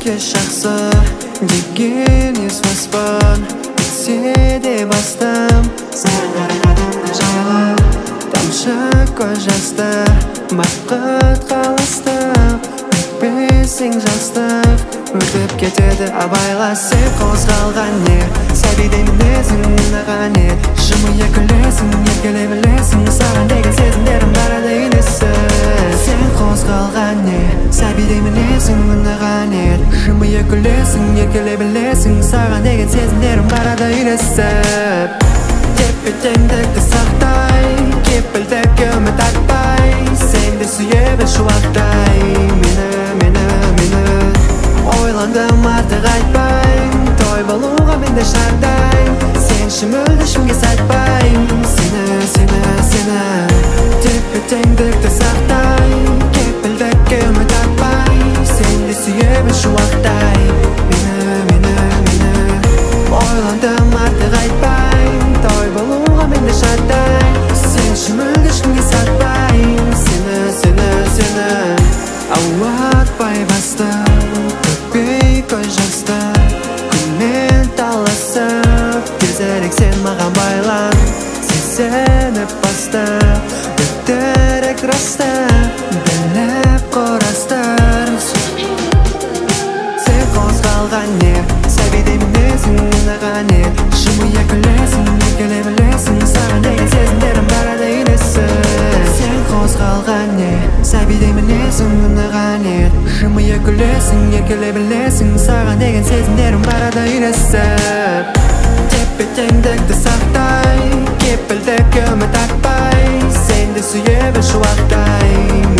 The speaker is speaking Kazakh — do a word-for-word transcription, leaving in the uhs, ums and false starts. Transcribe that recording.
жақсы деген естімеспін, білсе де бастым саған қарағанымда жайлы тамшы көз жасты бақыт қаластық өтпесең жастық өтіп кетеді абайла сен қозғалған не сәбидей мінезің мынаған не жымия күлесің еркелей білесің саған деген сезімдерім барады үйлесіп сен қозғалған не сәбидей мінезің мынаған не жымия күлесің еркелей білесің саған деген сезімдерім барады үйлесіп тепе-теңдікті сақтай кепілдік үміт артпай сен де сүйе біл шуақтай мені мені мені ойландым артық айтпай той болуға мен де шардай сен шүмілді шымге сатпай сені сені сені тепе-теңдікті сақтай кепілдік үміт артпай сен де сүйе біл шуақтай мені мені мені ойландым артық айтпай той болуға мен де шардай сен шүмілді шымге сатпай сені сені сені ауатпай бастым төкпей көз жасты күнмен таласып тезірек сен маған байлан сезініп басты өтірік расты біліп құрастыр сен қозғалған не сәбидей мінезің мынаған не жымия күлесің еркелей білесің саған деген сезімдерім барады үйлесіп сен қозғалған не сәбидей мінезің мынаған не жымия күлесің еркелей білесің саған деген сезімдерім барады үйлесіп тепе-теңдікті сақтай кепілдік үміт артпай сен де сүйе біл шуақтай